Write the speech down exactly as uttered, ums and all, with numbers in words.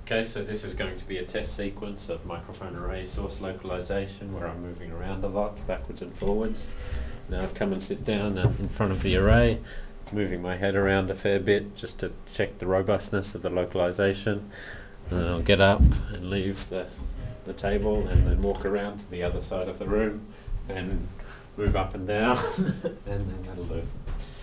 Okay, so this is going to be a test sequence of microphone array source localization where I'm moving around a lot, backwards and forwards. Now I've come and sit down in front of the array, moving my head around a fair bit just to check the robustness of the localization. And then I'll get up and leave the, the table and then walk around to the other side of the room and move up and down and then that'll do.